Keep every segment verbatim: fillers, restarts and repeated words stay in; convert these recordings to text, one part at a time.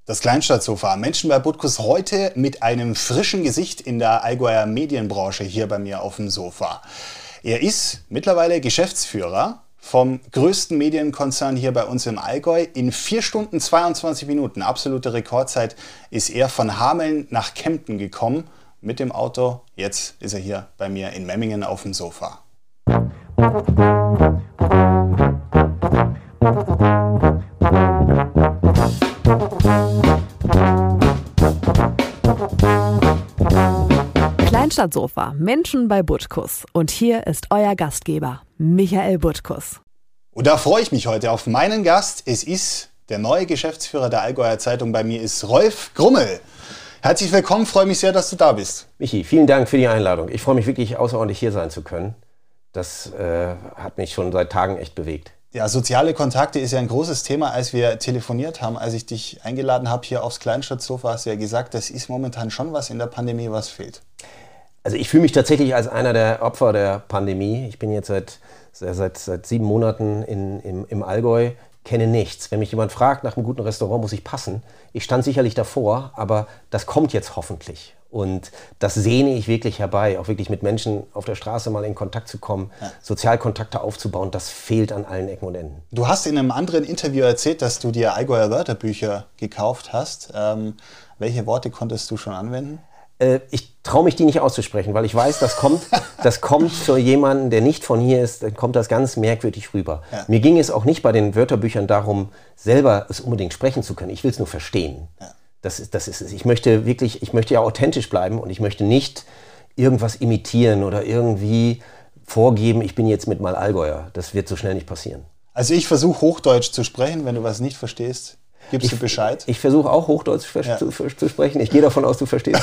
Das Kleinstadtsofa. Menschen bei Butkus heute mit einem frischen Gesicht in der Allgäuer Medienbranche hier bei mir auf dem Sofa. Er ist mittlerweile Geschäftsführer vom größten Medienkonzern hier bei uns im Allgäu. In vier Stunden zweiundzwanzig Minuten, absolute Rekordzeit, ist er von Hameln nach Kempten gekommen mit dem Auto. Jetzt ist er hier bei mir in Memmingen auf dem Sofa. Kleinstadtsofa, Menschen bei Butkus. Und hier ist euer Gastgeber, Michael Butkus. Und da freue ich mich heute auf meinen Gast. Es ist der neue Geschäftsführer der Allgäuer Zeitung. Bei mir ist Rolf Grummel. Herzlich willkommen, freue mich sehr, dass du da bist. Michi, vielen Dank für die Einladung. Ich freue mich wirklich außerordentlich hier sein zu können. Das äh, hat mich schon seit Tagen echt bewegt. Ja, soziale Kontakte ist ja ein großes Thema. Als wir telefoniert haben, als ich dich eingeladen habe hier aufs Kleinstadtsofa, hast du ja gesagt, das ist momentan schon was in der Pandemie, was fehlt. Also ich fühle mich tatsächlich als einer der Opfer der Pandemie. Ich bin jetzt seit, seit, seit sieben Monaten in, im, im Allgäu, kenne nichts. Wenn mich jemand fragt nach einem guten Restaurant, muss ich passen. Ich stand sicherlich davor, aber das kommt jetzt hoffentlich. Und das sehne ich wirklich herbei, auch wirklich mit Menschen auf der Straße mal in Kontakt zu kommen, ja. Sozialkontakte aufzubauen, das fehlt an allen Ecken und Enden. Du hast in einem anderen Interview erzählt, dass du dir Allgäuer Wörterbücher gekauft hast. Ähm, welche Worte konntest du schon anwenden? Äh, ich traue mich, die nicht auszusprechen, weil ich weiß, das kommt, das kommt für jemanden, der nicht von hier ist, dann kommt das ganz merkwürdig rüber. Ja. Mir ging es auch nicht bei den Wörterbüchern darum, selber es unbedingt sprechen zu können. Ich will es nur verstehen. Ja. Das ist, das ist es. Ich möchte wirklich, ich möchte ja authentisch bleiben und ich möchte nicht irgendwas imitieren oder irgendwie vorgeben, ich bin jetzt mit mal Allgäuer. Das wird so schnell nicht passieren. Also ich versuche Hochdeutsch zu sprechen, wenn du was nicht verstehst, gibst du Bescheid. Ich versuche auch Hochdeutsch ja. zu, zu sprechen. Ich gehe davon aus, du verstehst.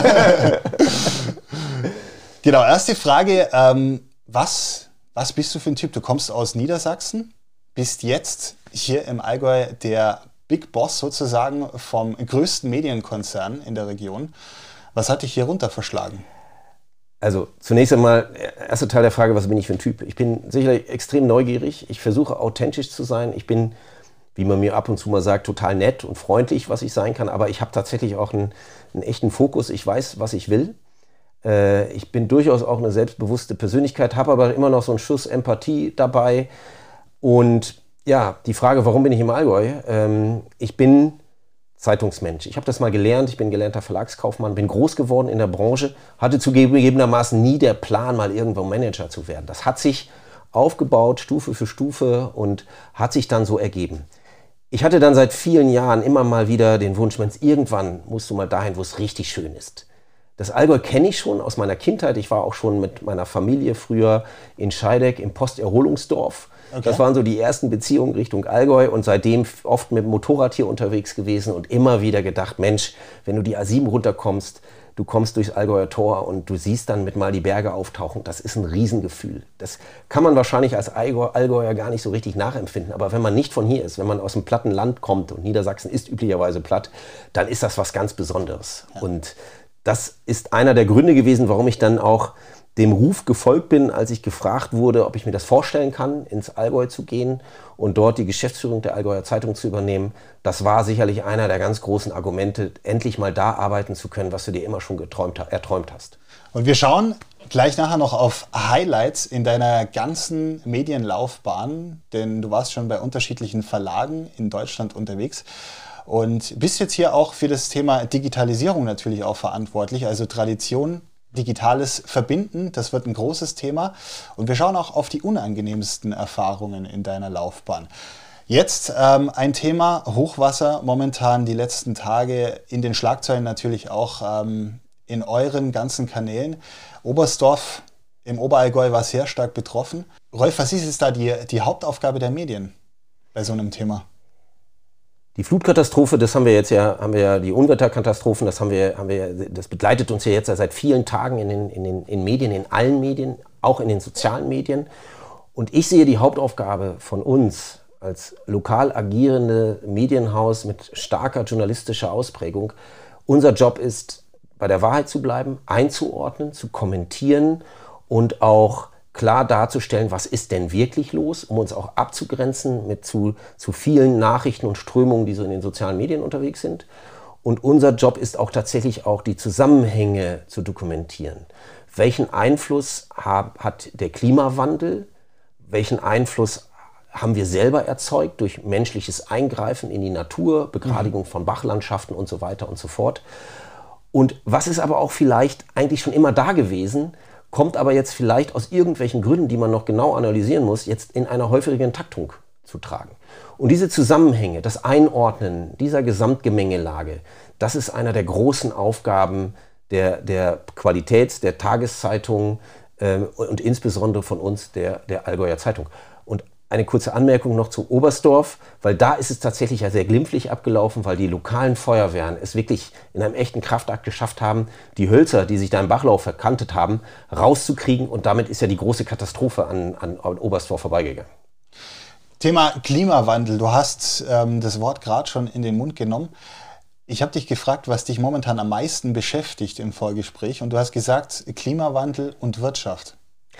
Genau, erste Frage, ähm, was, was bist du für ein Typ? Du kommst aus Niedersachsen, bist jetzt hier im Allgäu der Big Boss sozusagen vom größten Medienkonzern in der Region. Was hat dich hier runter verschlagen? Also zunächst einmal, erster Teil der Frage, was bin ich für ein Typ? Ich bin sicherlich extrem neugierig. Ich versuche authentisch zu sein. Ich bin, wie man mir ab und zu mal sagt, total nett und freundlich, was ich sein kann. Aber ich habe tatsächlich auch einen, einen echten Fokus. Ich weiß, was ich will. Äh, ich bin durchaus auch eine selbstbewusste Persönlichkeit, habe aber immer noch so einen Schuss Empathie dabei. Und ja, die Frage, warum bin ich im Allgäu? Ähm, ich bin Zeitungsmensch. Ich habe das mal gelernt. Ich bin gelernter Verlagskaufmann, bin groß geworden in der Branche, hatte zugegebenermaßen nie der Plan, mal irgendwo Manager zu werden. Das hat sich aufgebaut, Stufe für Stufe und hat sich dann so ergeben. Ich hatte dann seit vielen Jahren immer mal wieder den Wunsch, Mensch, irgendwann musst du mal dahin, wo es richtig schön ist. Das Allgäu kenne ich schon aus meiner Kindheit. Ich war auch schon mit meiner Familie früher in Scheideck im Posterholungsdorf. Okay. Das waren so die ersten Beziehungen Richtung Allgäu und seitdem oft mit dem Motorrad hier unterwegs gewesen und immer wieder gedacht, Mensch, wenn du die A sieben runterkommst, du kommst durchs Allgäuer Tor und du siehst dann mit mal die Berge auftauchen, das ist ein Riesengefühl. Das kann man wahrscheinlich als Allgäuer gar nicht so richtig nachempfinden, aber wenn man nicht von hier ist, wenn man aus dem platten Land kommt und Niedersachsen ist üblicherweise platt, dann ist das was ganz Besonderes. Ja. Und das ist einer der Gründe gewesen, warum ich dann auch dem Ruf gefolgt bin, als ich gefragt wurde, ob ich mir das vorstellen kann, ins Allgäu zu gehen und dort die Geschäftsführung der Allgäuer Zeitung zu übernehmen. Das war sicherlich einer der ganz großen Argumente, endlich mal da arbeiten zu können, was du dir immer schon geträumt, erträumt hast. Und wir schauen gleich nachher noch auf Highlights in deiner ganzen Medienlaufbahn, denn du warst schon bei unterschiedlichen Verlagen in Deutschland unterwegs. Und bist jetzt hier auch für das Thema Digitalisierung natürlich auch verantwortlich, also Tradition, digitales Verbinden, das wird ein großes Thema. Und wir schauen auch auf die unangenehmsten Erfahrungen in deiner Laufbahn. Jetzt ähm, ein Thema, Hochwasser, momentan die letzten Tage in den Schlagzeilen natürlich auch ähm, in euren ganzen Kanälen. Oberstdorf im Oberallgäu war sehr stark betroffen. Rolf, was ist jetzt da die, die Hauptaufgabe der Medien bei so einem Thema? Die Flutkatastrophe, das haben wir jetzt ja, haben wir ja die Unwetterkatastrophen, das haben wir, haben wir, das begleitet uns ja jetzt seit vielen Tagen in den, in den in Medien, in allen Medien, auch in den sozialen Medien. Und ich sehe die Hauptaufgabe von uns als lokal agierende Medienhaus mit starker journalistischer Ausprägung. Unser Job ist, bei der Wahrheit zu bleiben, einzuordnen, zu kommentieren und auch klar darzustellen, was ist denn wirklich los, um uns auch abzugrenzen mit zu, zu vielen Nachrichten und Strömungen, die so in den sozialen Medien unterwegs sind. Und unser Job ist auch tatsächlich auch die Zusammenhänge zu dokumentieren. Welchen Einfluss hat, hat der Klimawandel? Welchen Einfluss haben wir selber erzeugt durch menschliches Eingreifen in die Natur, Begradigung von Bachlandschaften und so weiter und so fort? Und was ist aber auch vielleicht eigentlich schon immer da gewesen, kommt aber jetzt vielleicht aus irgendwelchen Gründen, die man noch genau analysieren muss, jetzt in einer häufigeren Taktung zu tragen. Und diese Zusammenhänge, das Einordnen dieser Gesamtgemengelage, das ist einer der großen Aufgaben der, der Qualität der Tageszeitung äh, und insbesondere von uns, der, der Allgäuer Zeitung. Und eine kurze Anmerkung noch zu Oberstdorf, weil da ist es tatsächlich ja sehr glimpflich abgelaufen, weil die lokalen Feuerwehren es wirklich in einem echten Kraftakt geschafft haben, die Hölzer, die sich da im Bachlauf verkantet haben, rauszukriegen. Und damit ist ja die große Katastrophe an, an, an Oberstdorf vorbeigegangen. Thema Klimawandel. Du hast ähm, das Wort gerade schon in den Mund genommen. Ich habe dich gefragt, was dich momentan am meisten beschäftigt im Vorgespräch. Und du hast gesagt, Klimawandel und Wirtschaft.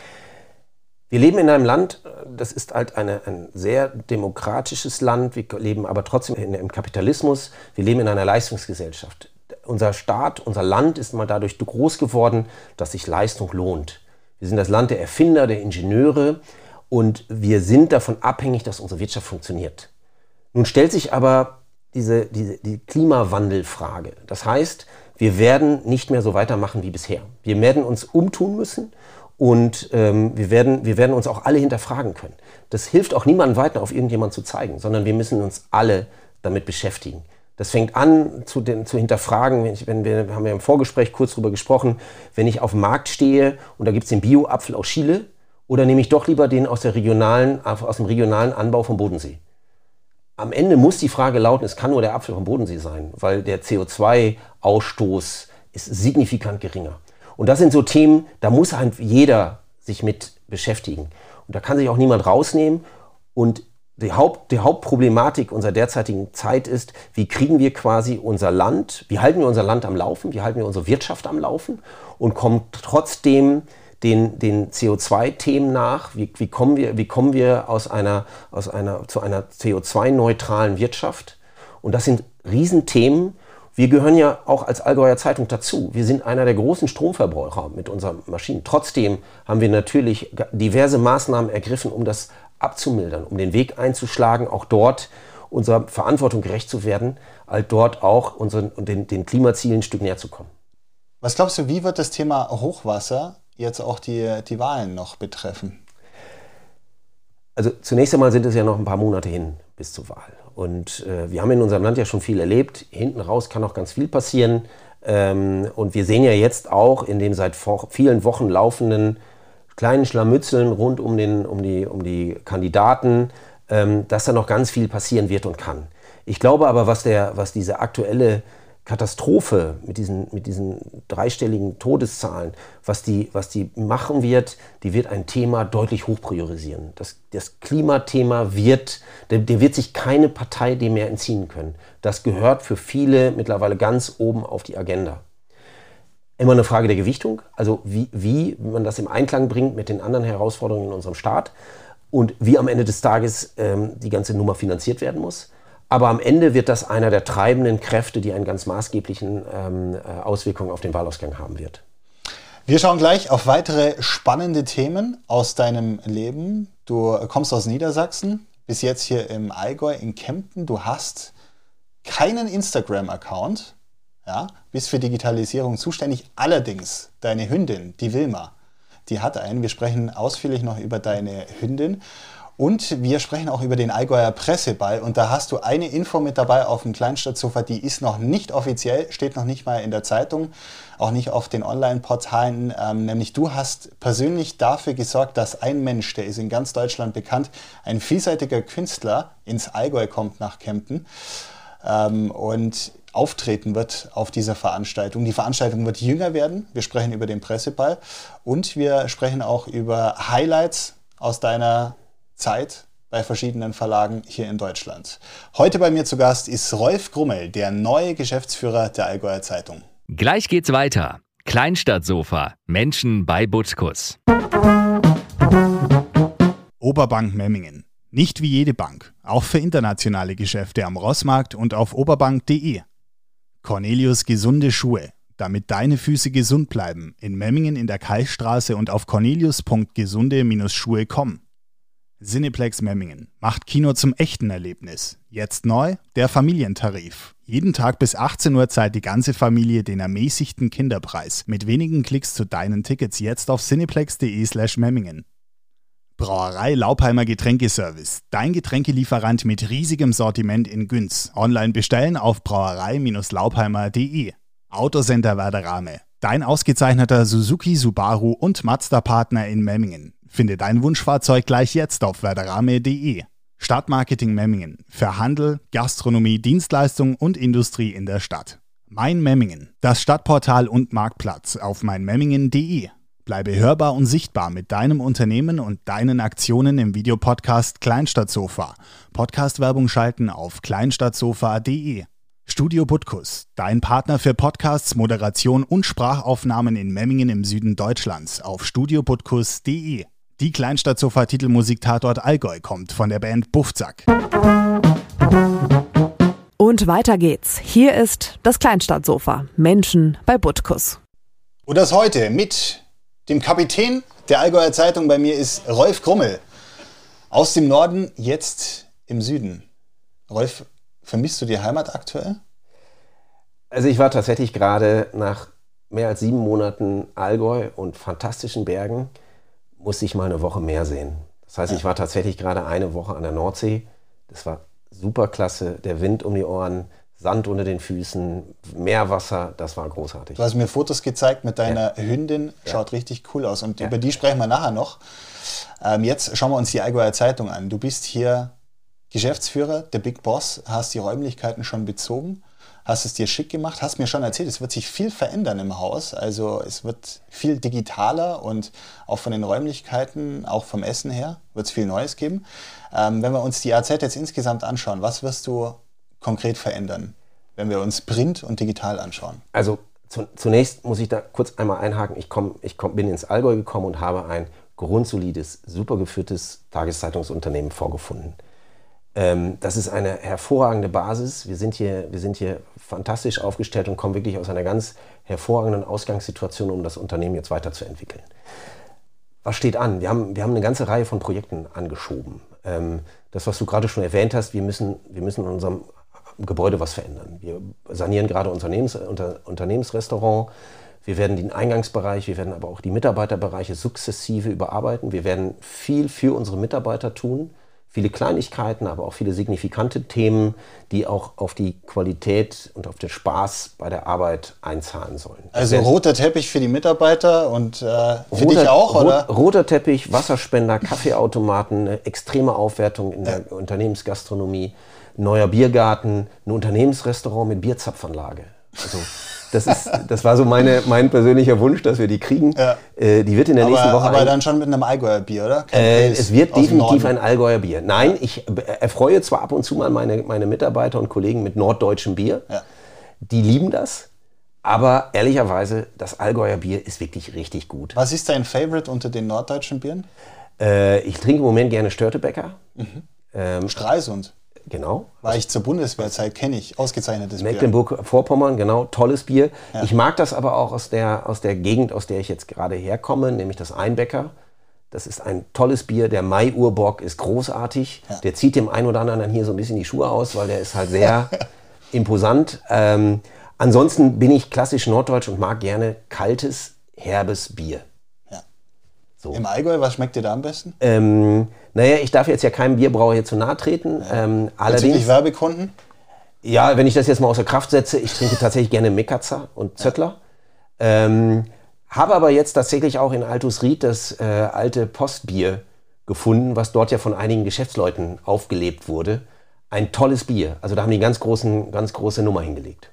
Wir leben in einem Land, das ist halt eine, ein sehr demokratisches Land. Wir leben aber trotzdem in, im Kapitalismus. Wir leben in einer Leistungsgesellschaft. Unser Staat, unser Land ist mal dadurch groß geworden, dass sich Leistung lohnt. Wir sind das Land der Erfinder, der Ingenieure und wir sind davon abhängig, dass unsere Wirtschaft funktioniert. Nun stellt sich aber diese, diese die Klimawandelfrage. Das heißt, wir werden nicht mehr so weitermachen wie bisher. Wir werden uns umtun müssen. Und ähm, wir, werden, wir werden uns auch alle hinterfragen können. Das hilft auch niemandem weiter, auf irgendjemanden zu zeigen, sondern wir müssen uns alle damit beschäftigen. Das fängt an zu, den, zu hinterfragen, wenn, ich, wenn wir, haben wir im Vorgespräch kurz drüber gesprochen, wenn ich auf dem Markt stehe und da gibt es den Bio-Apfel aus Chile oder nehme ich doch lieber den aus, der regionalen, aus dem regionalen Anbau vom Bodensee. Am Ende muss die Frage lauten, es kann nur der Apfel vom Bodensee sein, weil der C O zwei Ausstoß ist signifikant geringer. Und das sind so Themen, da muss halt jeder sich mit beschäftigen. Und da kann sich auch niemand rausnehmen. Und die, Haupt, die Hauptproblematik unserer derzeitigen Zeit ist, wie kriegen wir quasi unser Land, wie halten wir unser Land am Laufen, wie halten wir unsere Wirtschaft am Laufen und kommen trotzdem den, den C O zwei Themen nach. Wie, wie kommen wir, wie kommen wir aus einer, aus einer, zu einer C O zwei neutralen Wirtschaft? Und das sind Riesenthemen. Wir gehören ja auch als Allgäuer Zeitung dazu. Wir sind einer der großen Stromverbraucher mit unseren Maschinen. Trotzdem haben wir natürlich diverse Maßnahmen ergriffen, um das abzumildern, um den Weg einzuschlagen, auch dort unserer Verantwortung gerecht zu werden, halt dort auch unseren, den, den Klimazielen ein Stück näher zu kommen. Was glaubst du, wie wird das Thema Hochwasser jetzt auch die, die Wahlen noch betreffen? Also zunächst einmal sind es ja noch ein paar Monate hin bis zur Wahl. Und äh, wir haben in unserem Land ja schon viel erlebt. Hinten raus kann noch ganz viel passieren. Ähm, und wir sehen ja jetzt auch in den seit vor vielen Wochen laufenden kleinen Scharmützeln rund um, den, um, die, um die Kandidaten, ähm, dass da noch ganz viel passieren wird und kann. Ich glaube aber, was, der, was diese aktuelle Katastrophe mit diesen, mit diesen dreistelligen Todeszahlen, was die, was die machen wird, die wird ein Thema deutlich hochpriorisieren. Das, das Klimathema wird, der, der wird sich keine Partei dem mehr entziehen können. Das gehört für viele mittlerweile ganz oben auf die Agenda. Immer eine Frage der Gewichtung, also wie, wie man das im Einklang bringt mit den anderen Herausforderungen in unserem Staat und wie am Ende des Tages ähm, die ganze Nummer finanziert werden muss. Aber am Ende wird das einer der treibenden Kräfte, die einen ganz maßgeblichen ähm, Auswirkungen auf den Wahlausgang haben wird. Wir schauen gleich auf weitere spannende Themen aus deinem Leben. Du kommst aus Niedersachsen, bist jetzt hier im Allgäu in Kempten. Du hast keinen Instagram-Account, ja, bist für Digitalisierung zuständig. Allerdings deine Hündin, die Wilma, die hat einen. Wir sprechen ausführlich noch über deine Hündin. Und wir sprechen auch über den Allgäuer Presseball. Und da hast du eine Info mit dabei auf dem Kleinstadtsofa, die ist noch nicht offiziell, steht noch nicht mal in der Zeitung, auch nicht auf den Online-Portalen. Ähm, nämlich du hast persönlich dafür gesorgt, dass ein Mensch, der ist in ganz Deutschland bekannt, ein vielseitiger Künstler, ins Allgäu kommt nach Kempten ähm, und auftreten wird auf dieser Veranstaltung. Die Veranstaltung wird jünger werden. Wir sprechen über den Presseball und wir sprechen auch über Highlights aus deiner Zeit bei verschiedenen Verlagen hier in Deutschland. Heute bei mir zu Gast ist Rolf Grummel, der neue Geschäftsführer der Allgäuer Zeitung. Gleich geht's weiter. Kleinstadtsofa. Menschen bei Butkus. Oberbank Memmingen. Nicht wie jede Bank, auch für internationale Geschäfte am Rossmarkt und auf oberbank punkt de. Cornelius gesunde Schuhe, damit deine Füße gesund bleiben, in Memmingen in der Kalkstraße und auf cornelius punkt gesunde Schuhe punkt com. Cineplex Memmingen macht Kino zum echten Erlebnis. Jetzt neu der Familientarif. Jeden Tag bis achtzehn Uhr zahlt die ganze Familie den ermäßigten Kinderpreis. Mit wenigen Klicks zu deinen Tickets jetzt auf cineplex punkt de slash Memmingen. Brauerei Laupheimer Getränkeservice. Dein Getränkelieferant mit riesigem Sortiment in Günz. Online bestellen auf brauerei Laupheimer punkt de. Autocenter Werderame. Dein ausgezeichneter Suzuki, Subaru und Mazda-Partner in Memmingen. Finde dein Wunschfahrzeug gleich jetzt auf werderame punkt de. Stadtmarketing Memmingen. Für Handel, Gastronomie, Dienstleistung und Industrie in der Stadt. Mein Memmingen. Das Stadtportal und Marktplatz auf mein memmingen punkt de. Bleibe hörbar und sichtbar mit deinem Unternehmen und deinen Aktionen im Videopodcast Kleinstadtsofa. Podcast-Werbung schalten auf kleinstadtsofa punkt de. Studio Butkus, dein Partner für Podcasts, Moderation und Sprachaufnahmen in Memmingen im Süden Deutschlands auf studio butkus punkt de. Die Kleinstadtsofa-Titelmusik-Tatort Allgäu kommt von der Band Buffzack. Und weiter geht's. Hier ist das Kleinstadtsofa. Menschen bei Butkus. Und das heute mit dem Kapitän der Allgäuer Zeitung. Bei mir ist Rolf Grummel. Aus dem Norden, jetzt im Süden. Rolf, vermisst du die Heimat aktuell? Also ich war tatsächlich gerade nach mehr als sieben Monaten Allgäu und fantastischen Bergen, musste ich mal eine Woche mehr sehen. Das heißt, ja. Ich war tatsächlich gerade eine Woche an der Nordsee. Das war super klasse. Der Wind um die Ohren, Sand unter den Füßen, Meerwasser, das war großartig. Du hast mir Fotos gezeigt mit deiner ja. Hündin, schaut ja. richtig cool aus. Und ja. über die sprechen wir nachher noch. Ähm, jetzt schauen wir uns die Allgäuer Zeitung an. Du bist hier Geschäftsführer, der Big Boss, hast die Räumlichkeiten schon bezogen, hast es dir schick gemacht, hast mir schon erzählt, es wird sich viel verändern im Haus. Also es wird viel digitaler und auch von den Räumlichkeiten, auch vom Essen her, wird es viel Neues geben. Ähm, wenn wir uns die A Z jetzt insgesamt anschauen, was wirst du konkret verändern, wenn wir uns Print und digital anschauen? Also zu, zunächst muss ich da kurz einmal einhaken. Ich, komm, ich komm, bin ins Allgäu gekommen und habe ein grundsolides, super geführtes Tageszeitungsunternehmen vorgefunden. Ähm, das ist eine hervorragende Basis. Wir sind, hier, wir sind hier fantastisch aufgestellt und kommen wirklich aus einer ganz hervorragenden Ausgangssituation, um das Unternehmen jetzt weiterzuentwickeln. Was steht an? Wir haben, wir haben eine ganze Reihe von Projekten angeschoben. Ähm, das, was du gerade schon erwähnt hast, wir müssen, wir müssen in unserem Gebäude was verändern. Wir sanieren gerade Unternehmens, unter, Unternehmensrestaurant. Wir werden den Eingangsbereich, wir werden aber auch die Mitarbeiterbereiche sukzessive überarbeiten. Wir werden viel für unsere Mitarbeiter tun. Viele Kleinigkeiten, aber auch viele signifikante Themen, die auch auf die Qualität und auf den Spaß bei der Arbeit einzahlen sollen. Also roter Teppich für die Mitarbeiter und äh, für roter, dich auch, oder? Roter Teppich, Wasserspender, Kaffeeautomaten, eine extreme Aufwertung in der ja. Unternehmensgastronomie, neuer Biergarten, ein Unternehmensrestaurant mit Bierzapfanlage. Also das, ist, das war so meine, mein persönlicher Wunsch, dass wir die kriegen. Ja. Äh, die wird in der aber, nächsten Woche... Aber ein, dann schon mit einem Allgäuer Bier, oder? Äh, es wird definitiv ein Allgäuer Bier. Nein, ich erfreue zwar ab und zu mal meine, meine Mitarbeiter und Kollegen mit norddeutschem Bier. Ja. Die lieben das. Aber ehrlicherweise, das Allgäuer Bier ist wirklich richtig gut. Was ist dein Favorite unter den norddeutschen Bieren? Äh, ich trinke im Moment gerne Störtebecker. Mhm. Ähm, Stralsund. Genau. War ich zur Bundeswehrzeit, kenne ich. Ausgezeichnetes Bier. Mecklenburg-Vorpommern, genau. Tolles Bier. Ja. Ich mag das aber auch aus der, aus der Gegend, aus der ich jetzt gerade herkomme, nämlich das Einbecker. Das ist ein tolles Bier. Der Mai-Urbock ist großartig. Ja. Der zieht dem einen oder anderen dann hier so ein bisschen die Schuhe aus, weil der ist halt sehr imposant. Ähm, ansonsten bin ich klassisch norddeutsch und mag gerne kaltes, herbes Bier. So. Im Allgäu, was schmeckt dir da am besten? Ähm, naja, ich darf jetzt ja keinem Bierbrauer hier zu nahe treten. Ja. Ähm, allerdings Werbekunden? Ja, wenn ich das jetzt mal außer Kraft setze, ich trinke tatsächlich gerne Mikatzer und Zöttler. Ja. Ähm, habe aber jetzt tatsächlich auch in Altusried das äh, alte Postbier gefunden, was dort ja von einigen Geschäftsleuten aufgelebt wurde. Ein tolles Bier. Also da haben die ganz, großen, ganz große Nummer hingelegt.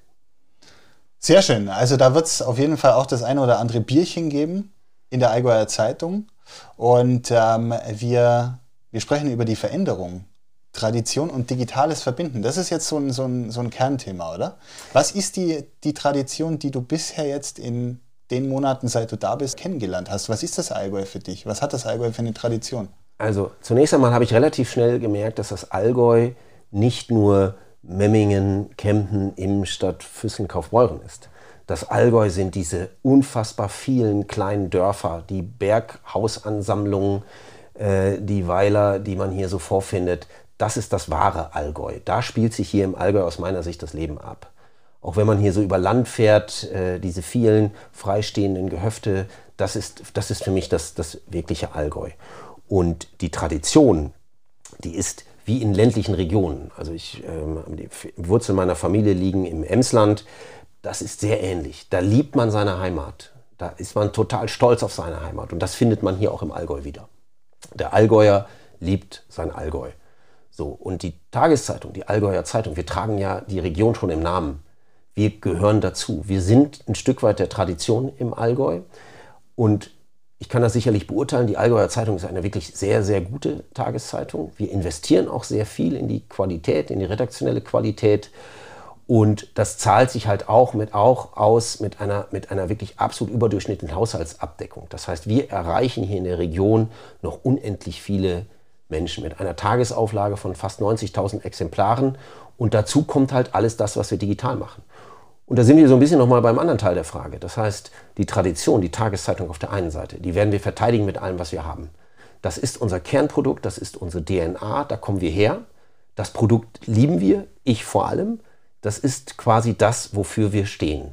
Sehr schön. Also da wird es auf jeden Fall auch das eine oder andere Bierchen geben in der Allgäuer Zeitung. Und ähm, wir, wir sprechen über die Veränderung. Tradition und Digitales verbinden. Das ist jetzt so ein, so ein, so ein Kernthema, oder? Was ist die, die Tradition, die du bisher jetzt in den Monaten, seit du da bist, kennengelernt hast. Was ist das Allgäu für dich? Was hat das Allgäu für eine Tradition? Also zunächst einmal habe ich relativ schnell gemerkt, dass das Allgäu nicht nur Memmingen, Kempen, Immenstadt, Füssen, Kaufbeuren ist. Das Allgäu sind diese unfassbar vielen kleinen Dörfer, die Berghausansammlungen, äh, die Weiler, die man hier so vorfindet. Das ist das wahre Allgäu. Da spielt sich hier im Allgäu aus meiner Sicht das Leben ab. Auch wenn man hier so über Land fährt, äh, diese vielen freistehenden Gehöfte, das ist, das ist für mich das, das wirkliche Allgäu. Und die Tradition, die ist wie in ländlichen Regionen. Also ich, ähm, die Wurzeln meiner Familie liegen im Emsland. Das ist sehr ähnlich. Da liebt man seine Heimat. Da ist man total stolz auf seine Heimat. Und das findet man hier auch im Allgäu wieder. Der Allgäuer liebt sein Allgäu. So, und die Tageszeitung, die Allgäuer Zeitung, wir tragen ja die Region schon im Namen. Wir gehören dazu. Wir sind ein Stück weit der Tradition im Allgäu. Und ich kann das sicherlich beurteilen, die Allgäuer Zeitung ist eine wirklich sehr, sehr gute Tageszeitung. Wir investieren auch sehr viel in die Qualität, in die redaktionelle Qualität. Und das zahlt sich halt auch, mit, auch aus mit einer, mit einer wirklich absolut überdurchschnittlichen Haushaltsabdeckung. Das heißt, wir erreichen hier in der Region noch unendlich viele Menschen mit einer Tagesauflage von fast neunzigtausend Exemplaren. Und dazu kommt halt alles das, was wir digital machen. Und da sind wir so ein bisschen nochmal beim anderen Teil der Frage. Das heißt, die Tradition, die Tageszeitung auf der einen Seite, die werden wir verteidigen mit allem, was wir haben. Das ist unser Kernprodukt, das ist unsere D N A, da kommen wir her. Das Produkt lieben wir, ich vor allem. Das ist quasi das, wofür wir stehen.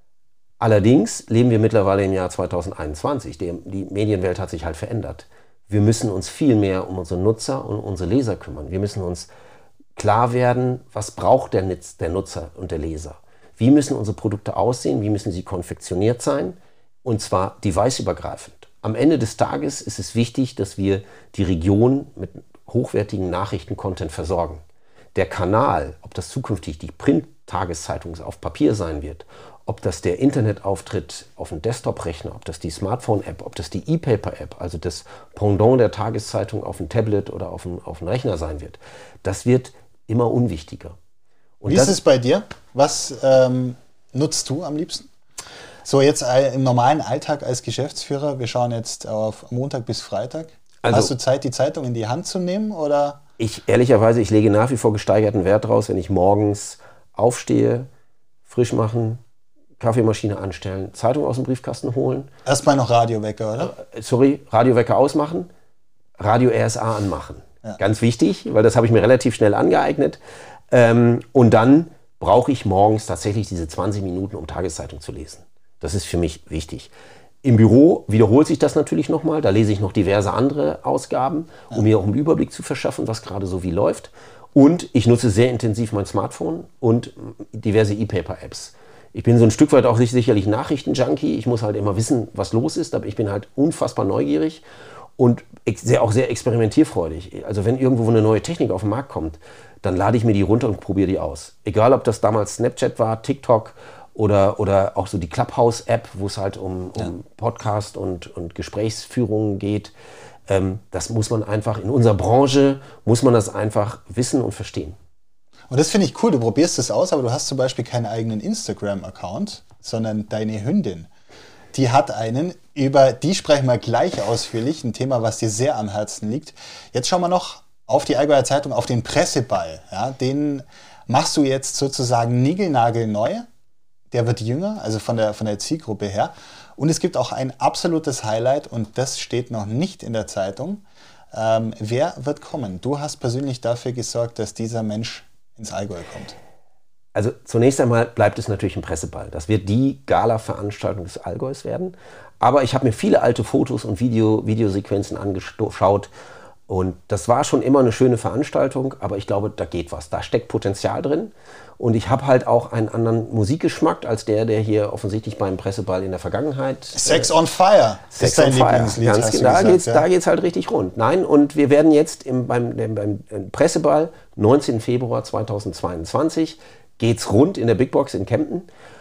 Allerdings leben wir mittlerweile im Jahr zweitausendeinundzwanzig. Die, die Medienwelt hat sich halt verändert. Wir müssen uns viel mehr um unsere Nutzer und unsere Leser kümmern. Wir müssen uns klar werden, was braucht der, der Nutzer und der Leser. Wie müssen unsere Produkte aussehen? Wie müssen sie konfektioniert sein? Und zwar deviceübergreifend. Am Ende des Tages ist es wichtig, dass wir die Region mit hochwertigen Nachrichten-Content versorgen. Der Kanal, ob das zukünftig die Print-Tageszeitung auf Papier sein wird, ob das der Internetauftritt auf dem Desktop-Rechner, ob das die Smartphone-App, ob das die E-Paper-App, also das Pendant der Tageszeitung auf dem Tablet oder auf dem, auf dem Rechner sein wird, das wird immer unwichtiger. Und Wie ist es bei dir? Was ähm, nutzt du am liebsten? So jetzt im normalen Alltag als Geschäftsführer, wir schauen jetzt auf Montag bis Freitag. Also, hast du Zeit, die Zeitung in die Hand zu nehmen? Oder? Ich, ehrlicherweise, ich lege nach wie vor gesteigerten Wert draus, wenn ich morgens aufstehe, frisch machen, Kaffeemaschine anstellen, Zeitung aus dem Briefkasten holen. Erstmal noch Radiowecker, oder? Äh, sorry, Radiowecker ausmachen, Radio R S A anmachen. Ja. Ganz wichtig, weil das habe ich mir relativ schnell angeeignet. Ähm, und dann brauche ich morgens tatsächlich diese zwanzig Minuten, um Tageszeitung zu lesen. Das ist für mich wichtig. Im Büro wiederholt sich das natürlich nochmal. Da lese ich noch diverse andere Ausgaben, um mir auch einen Überblick zu verschaffen, was gerade so wie läuft. Und ich nutze sehr intensiv mein Smartphone und diverse E-Paper-Apps. Ich bin so ein Stück weit auch sicherlich Nachrichten-Junkie. Ich muss halt immer wissen, was los ist. Aber ich bin halt unfassbar neugierig und sehr, auch sehr experimentierfreudig. Also wenn irgendwo eine neue Technik auf den Markt kommt, dann lade ich mir die runter und probiere die aus. Egal, ob das damals Snapchat war, TikTok oder, oder auch so die Clubhouse-App, wo es halt um, um ja. Podcast und, und Gesprächsführungen geht. Ähm, das muss man einfach, in unserer Branche muss man das einfach wissen und verstehen. Und das finde ich cool, du probierst es aus, aber du hast zum Beispiel keinen eigenen Instagram-Account, sondern deine Hündin. Die hat einen, über die sprechen wir gleich ausführlich, ein Thema, was dir sehr am Herzen liegt. Jetzt schauen wir noch auf die Allgäuer Zeitung, auf den Presseball. Ja, den machst du jetzt sozusagen niegelnagelneu. Der wird jünger, also von der, von der Zielgruppe her. Und es gibt auch ein absolutes Highlight und das steht noch nicht in der Zeitung. Ähm, wer wird kommen? Du hast persönlich dafür gesorgt, dass dieser Mensch ins Allgäu kommt. Also zunächst einmal bleibt es natürlich ein Presseball. Das wird die Gala-Veranstaltung des Allgäus werden. Aber ich habe mir viele alte Fotos und Video, Videosequenzen angeschaut. Und das war schon immer eine schöne Veranstaltung, aber ich glaube, da geht was. Da steckt Potenzial drin. Und ich habe halt auch einen anderen Musikgeschmack als der, der hier offensichtlich beim Presseball in der Vergangenheit... Sex on Fire. Sex on Fire. Ganz genau. Da geht's, ja. da geht's halt richtig rund. Nein, und wir werden jetzt im, beim, beim Presseball, neunzehnten Februar zweitausendzweiundzwanzig, geht's rund in der Big Box in Kempten.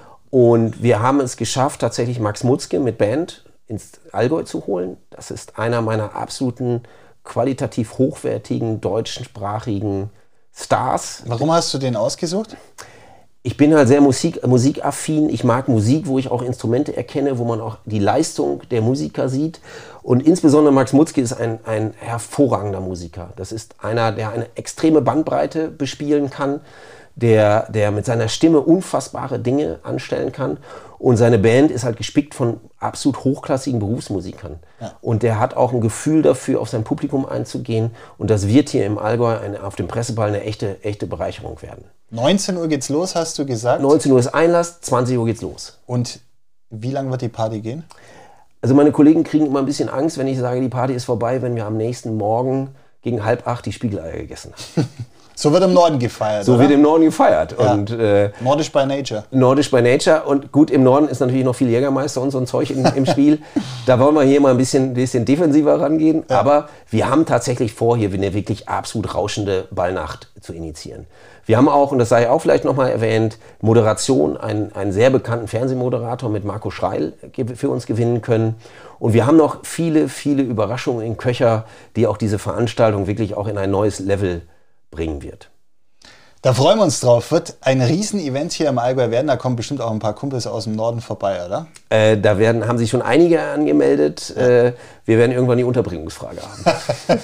Und wir haben es geschafft, tatsächlich Max Mutzke mit Band ins Allgäu zu holen. Das ist einer meiner absoluten qualitativ hochwertigen, deutschsprachigen Stars. Warum hast du den ausgesucht? Ich bin halt sehr Musik, musikaffin. Ich mag Musik, wo ich auch Instrumente erkenne, wo man auch die Leistung der Musiker sieht. Und insbesondere Max Mutzke ist ein, ein hervorragender Musiker. Das ist einer, der eine extreme Bandbreite bespielen kann, der, der mit seiner Stimme unfassbare Dinge anstellen kann. Und seine Band ist halt gespickt von absolut hochklassigen Berufsmusikern. Ja. Und der hat auch ein Gefühl dafür, auf sein Publikum einzugehen. Und das wird hier im Allgäu eine, auf dem Presseball eine echte, echte Bereicherung werden. neunzehn Uhr geht's los, hast du gesagt? neunzehn Uhr ist Einlass, zwanzig Uhr geht's los. Und wie lange wird die Party gehen? Also meine Kollegen kriegen immer ein bisschen Angst, wenn ich sage, die Party ist vorbei, wenn wir am nächsten Morgen gegen halb acht die Spiegeleier gegessen haben. So wird im Norden gefeiert, So oder? wird im Norden gefeiert. Ja. Und, äh, Nordisch by Nature. Nordisch by Nature. Und gut, im Norden ist natürlich noch viel Jägermeister und so ein Zeug im, im Spiel. Da wollen wir hier mal ein bisschen, bisschen defensiver rangehen. Ja. Aber wir haben tatsächlich vor, hier eine wirklich absolut rauschende Ballnacht zu initiieren. Wir haben auch, und das sei auch vielleicht nochmal erwähnt, Moderation, einen, einen sehr bekannten Fernsehmoderator mit Marco Schreil für uns gewinnen können. Und wir haben noch viele, viele Überraschungen in Köcher, die auch diese Veranstaltung wirklich auch in ein neues Level bringen wird. Da freuen wir uns drauf. Wird ein Riesen-Event hier im Allgäu werden. Da kommen bestimmt auch ein paar Kumpels aus dem Norden vorbei, oder? Äh, da werden, haben sich schon einige angemeldet. Ja. Äh, wir werden irgendwann die Unterbringungsfrage haben.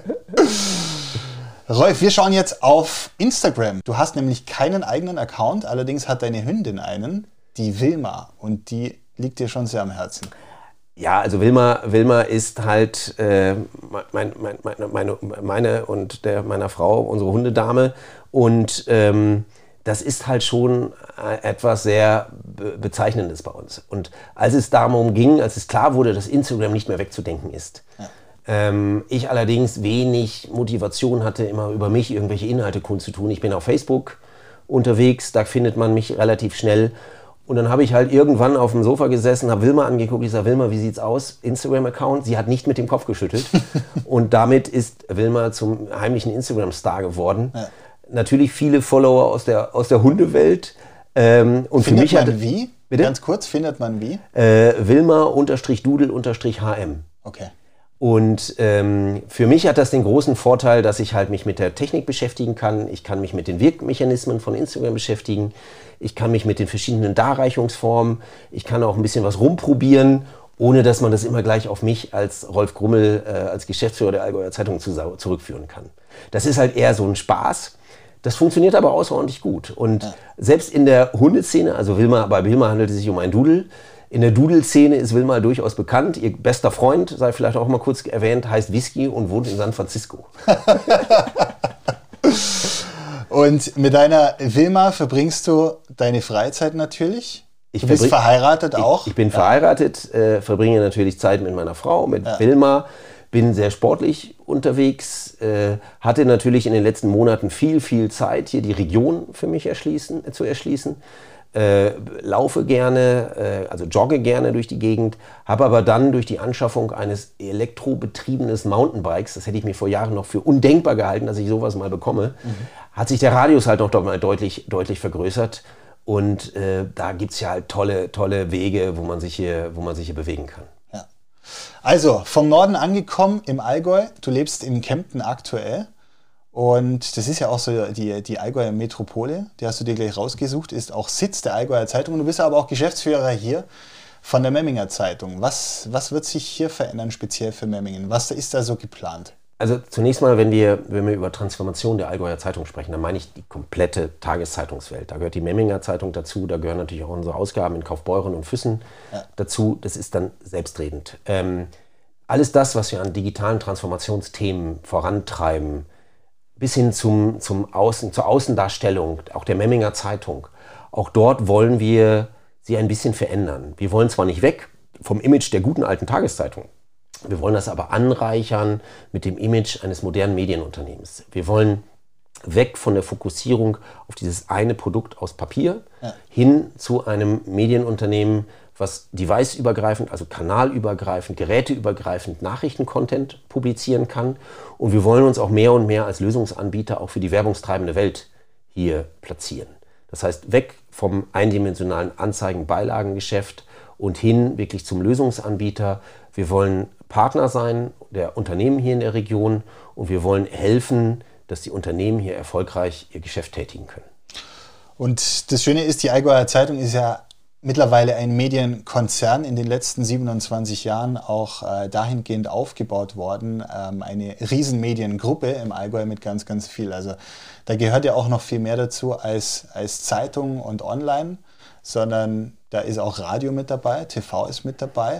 Rolf, wir schauen jetzt auf Instagram. Du hast nämlich keinen eigenen Account, allerdings hat deine Hündin einen, die Wilma. Und die liegt dir schon sehr am Herzen. Ja, also Wilma, Wilma ist halt äh, mein, mein, meine, meine, meine und der meiner Frau, unsere Hundedame. Und ähm, das ist halt schon etwas sehr Be- Bezeichnendes bei uns. Und als es darum ging, als es klar wurde, dass Instagram nicht mehr wegzudenken ist, ja. ähm, ich allerdings wenig Motivation hatte, immer über mich irgendwelche Inhalte kundzutun. Ich bin auf Facebook unterwegs, da findet man mich relativ schnell. Und dann habe ich halt irgendwann auf dem Sofa gesessen, habe Wilma angeguckt, ich sage, Wilma, wie sieht's aus? Instagram-Account? Sie hat nicht mit dem Kopf geschüttelt. Und damit ist Wilma zum heimlichen Instagram-Star geworden. Ja. Natürlich viele Follower aus der, aus der Hundewelt. Ähm, und findet für mich man hat, wie? Bitte? Ganz kurz, findet man wie? Äh, Wilma-Dudel-H M. Okay. Und ähm, für mich hat das den großen Vorteil, dass ich halt mich mit der Technik beschäftigen kann. Ich kann mich mit den Wirkmechanismen von Instagram beschäftigen. Ich kann mich mit den verschiedenen Darreichungsformen, ich kann auch ein bisschen was rumprobieren, ohne dass man das immer gleich auf mich als Rolf Grummel, äh, als Geschäftsführer der Allgäuer Zeitung zu, zurückführen kann. Das ist halt eher so ein Spaß. Das funktioniert aber außerordentlich gut. Und ja. selbst in der Hundeszene, also Wilma, bei Wilma handelt es sich um einen Dudel. In der Dudelszene ist Wilma durchaus bekannt. Ihr bester Freund, sei vielleicht auch mal kurz erwähnt, heißt Whisky und wohnt in San Francisco. Und mit deiner Wilma verbringst du deine Freizeit natürlich? Ich du bist verbring, verheiratet auch? Ich, ich bin ja. verheiratet, äh, verbringe natürlich Zeit mit meiner Frau, mit ja. Wilma, bin sehr sportlich unterwegs, äh, hatte natürlich in den letzten Monaten viel, viel Zeit, hier die Region für mich erschließen, äh, zu erschließen. Äh, laufe gerne, äh, also jogge gerne durch die Gegend, habe aber dann durch die Anschaffung eines elektrobetriebenen Mountainbikes, das hätte ich mir vor Jahren noch für undenkbar gehalten, dass ich sowas mal bekomme, mhm. hat sich der Radius halt noch mal deutlich, deutlich vergrößert. Und äh, da gibt es ja halt tolle, tolle Wege, wo man sich hier, wo man sich hier bewegen kann. Ja. Also, vom Norden angekommen im Allgäu, du lebst in Kempten aktuell. Und das ist ja auch so die, die Allgäuer Metropole, die hast du dir gleich rausgesucht, ist auch Sitz der Allgäuer Zeitung. Du bist aber auch Geschäftsführer hier von der Memminger Zeitung. Was, was wird sich hier verändern, speziell für Memmingen? Was ist da so geplant? Also zunächst mal, wenn wir, wenn wir über Transformation der Allgäuer Zeitung sprechen, dann meine ich die komplette Tageszeitungswelt. Da gehört die Memminger Zeitung dazu, da gehören natürlich auch unsere Ausgaben in Kaufbeuren und Füssen ja. dazu. Das ist dann selbstredend. Ähm, alles das, was wir an digitalen Transformationsthemen vorantreiben, bis hin zum, zum Außen, zur Außendarstellung, auch der Memminger Zeitung. Auch dort wollen wir sie ein bisschen verändern. Wir wollen zwar nicht weg vom Image der guten alten Tageszeitung, wir wollen das aber anreichern mit dem Image eines modernen Medienunternehmens. Wir wollen weg von der Fokussierung auf dieses eine Produkt aus Papier ja. hin zu einem Medienunternehmen, was deviceübergreifend, also kanalübergreifend, geräteübergreifend Nachrichtencontent publizieren kann. Und wir wollen uns auch mehr und mehr als Lösungsanbieter auch für die werbungstreibende Welt hier platzieren. Das heißt, weg vom eindimensionalen Anzeigen-Beilagengeschäft und hin wirklich zum Lösungsanbieter. Wir wollen Partner sein der Unternehmen hier in der Region und wir wollen helfen, dass die Unternehmen hier erfolgreich ihr Geschäft tätigen können. Und das Schöne ist, die Allgäuer Zeitung ist ja mittlerweile ein Medienkonzern, in den letzten siebenundzwanzig Jahren auch äh, dahingehend aufgebaut worden. Ähm, eine Riesenmediengruppe im Allgäu mit ganz, ganz viel. Also da gehört ja auch noch viel mehr dazu als, als Zeitung und Online, sondern da ist auch Radio mit dabei, T V ist mit dabei,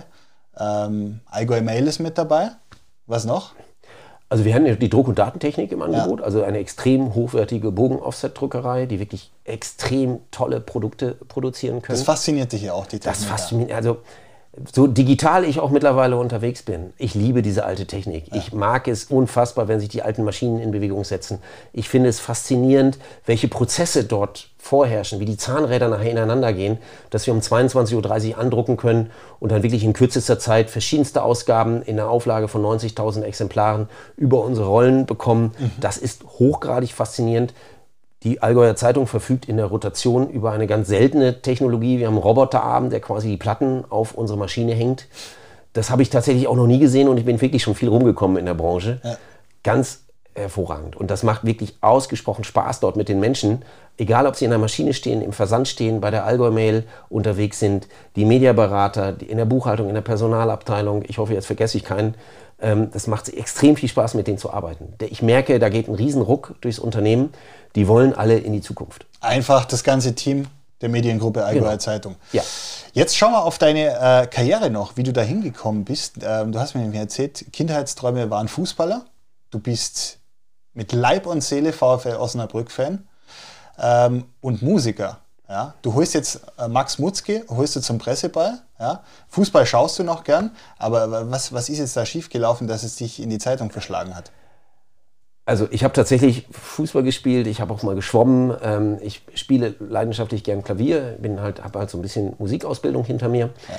ähm, Allgäu Mail ist mit dabei. Was noch? Also wir haben ja die Druck- und Datentechnik im Angebot, Ja. also eine extrem hochwertige Bogen-Offset-Druckerei, die wirklich extrem tolle Produkte produzieren können. Das fasziniert dich ja auch, die Technik. Das fasziniert, also so digital ich auch mittlerweile unterwegs bin, ich liebe diese alte Technik. Ja. Ich mag es unfassbar, wenn sich die alten Maschinen in Bewegung setzen. Ich finde es faszinierend, welche Prozesse dort vorherrschen, wie die Zahnräder nachher ineinander gehen, dass wir um zweiundzwanzig Uhr dreißig andrucken können und dann wirklich in kürzester Zeit verschiedenste Ausgaben in einer Auflage von neunzigtausend Exemplaren über unsere Rollen bekommen. Mhm. Das ist hochgradig faszinierend. Die Allgäuer Zeitung verfügt in der Rotation über eine ganz seltene Technologie. Wir haben einen Roboterarm, der quasi die Platten auf unsere Maschine hängt. Das habe ich tatsächlich auch noch nie gesehen und ich bin wirklich schon viel rumgekommen in der Branche. Ja. Ganz hervorragend. Und das macht wirklich ausgesprochen Spaß dort mit den Menschen. Egal, ob sie in der Maschine stehen, im Versand stehen, bei der Allgäu Mail unterwegs sind, die Mediaberater, die in der Buchhaltung, in der Personalabteilung. Ich hoffe, jetzt vergesse ich keinen. Das macht extrem viel Spaß, mit denen zu arbeiten. Ich merke, da geht ein Riesenruck durchs Unternehmen. Die wollen alle in die Zukunft. Einfach das ganze Team der Mediengruppe Allgäuer genau. Zeitung. Ja. Jetzt schauen wir auf deine äh, Karriere noch, wie du da hingekommen bist. Ähm, du hast mir nämlich erzählt, Kindheitsträume waren Fußballer. Du bist mit Leib und Seele VfL Osnabrück-Fan ähm, und Musiker. Ja? Du holst jetzt äh, Max Mutzke, holst du zum Presseball. Ja? Fußball schaust du noch gern, aber was, was ist jetzt da schiefgelaufen, dass es dich in die Zeitung verschlagen hat? Also ich habe tatsächlich Fußball gespielt, ich habe auch mal geschwommen, ähm, ich spiele leidenschaftlich gern Klavier, bin halt, habe halt so ein bisschen Musikausbildung hinter mir. Ja.